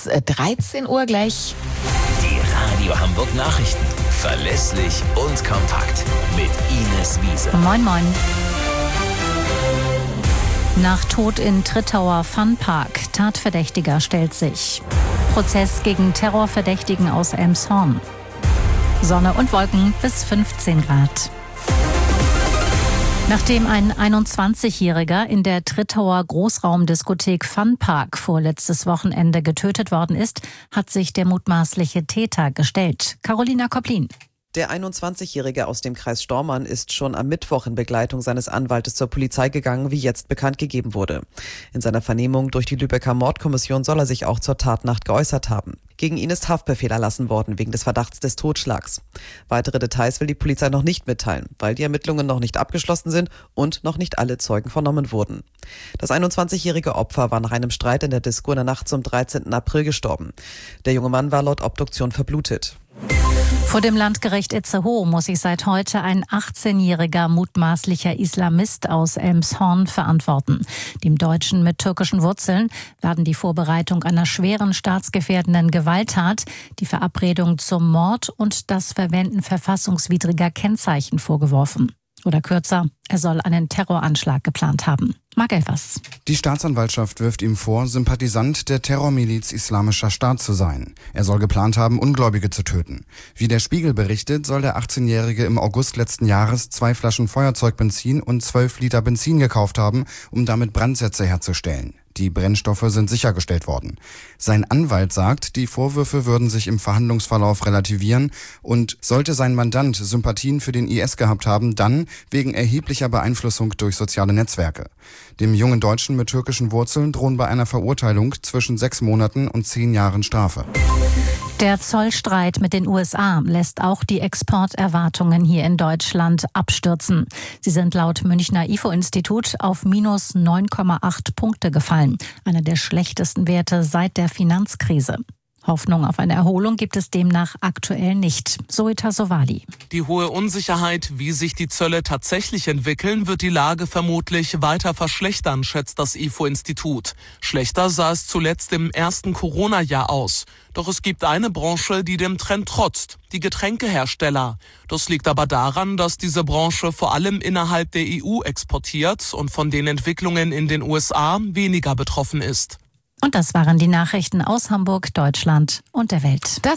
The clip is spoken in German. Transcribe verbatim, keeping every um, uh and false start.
ist dreizehn Uhr gleich. Die Radio Hamburg Nachrichten. Verlässlich und kompakt. Mit Ines Wiese. Moin, moin. Nach Tod in Trittauer Funpark. Tatverdächtiger stellt sich. Prozess gegen Terrorverdächtigen aus Elmshorn. Sonne und Wolken bis fünfzehn Grad. Nachdem ein einundzwanzigjähriger in der Trittauer Großraumdiskothek Funpark vorletztes Wochenende getötet worden ist, hat sich der mutmaßliche Täter gestellt. Carolina Kopplin. Der einundzwanzigjährige aus dem Kreis Stormarn ist schon am Mittwoch in Begleitung seines Anwaltes zur Polizei gegangen, wie jetzt bekannt gegeben wurde. In seiner Vernehmung durch die Lübecker Mordkommission soll er sich auch zur Tatnacht geäußert haben. Gegen ihn ist Haftbefehl erlassen worden wegen des Verdachts des Totschlags. Weitere Details will die Polizei noch nicht mitteilen, weil die Ermittlungen noch nicht abgeschlossen sind und noch nicht alle Zeugen vernommen wurden. Das einundzwanzigjährige Opfer war nach einem Streit in der Disco in der Nacht zum dreizehnten April gestorben. Der junge Mann war laut Obduktion verblutet. Vor dem Landgericht Itzehoe muss sich seit heute ein achtzehnjähriger mutmaßlicher Islamist aus Elmshorn verantworten. Dem Deutschen mit türkischen Wurzeln werden die Vorbereitung einer schweren staatsgefährdenden Gewalttat, die Verabredung zum Mord und das Verwenden verfassungswidriger Kennzeichen vorgeworfen. Oder kürzer, er soll einen Terroranschlag geplant haben. Marc Elfers. Die Staatsanwaltschaft wirft ihm vor, Sympathisant der Terrormiliz Islamischer Staat zu sein. Er soll geplant haben, Ungläubige zu töten. Wie der Spiegel berichtet, soll der achtzehnjährige im August letzten Jahres zwei Flaschen Feuerzeugbenzin und zwölf Liter Benzin gekauft haben, um damit Brandsätze herzustellen. Die Brennstoffe sind sichergestellt worden. Sein Anwalt sagt, die Vorwürfe würden sich im Verhandlungsverlauf relativieren und sollte sein Mandant Sympathien für den I S gehabt haben, dann wegen erheblicher Beeinflussung durch soziale Netzwerke. Dem jungen Deutschen mit türkischen Wurzeln drohen bei einer Verurteilung zwischen sechs Monaten und zehn Jahren Strafe. Der Zollstreit mit den U S A lässt auch die Exporterwartungen hier in Deutschland abstürzen. Sie sind laut Münchner I F O-Institut auf minus neun Komma acht Punkte gefallen. Einer der schlechtesten Werte seit der Finanzkrise. Hoffnung auf eine Erholung gibt es demnach aktuell nicht. Zoita Sowali. Die hohe Unsicherheit, wie sich die Zölle tatsächlich entwickeln, wird die Lage vermutlich weiter verschlechtern, schätzt das I F O-Institut. Schlechter sah es zuletzt im ersten Corona-Jahr aus. Doch es gibt eine Branche, die dem Trend trotzt, die Getränkehersteller. Das liegt aber daran, dass diese Branche vor allem innerhalb der E U exportiert und von den Entwicklungen in den U S A weniger betroffen ist. Und das waren die Nachrichten aus Hamburg, Deutschland und der Welt. Das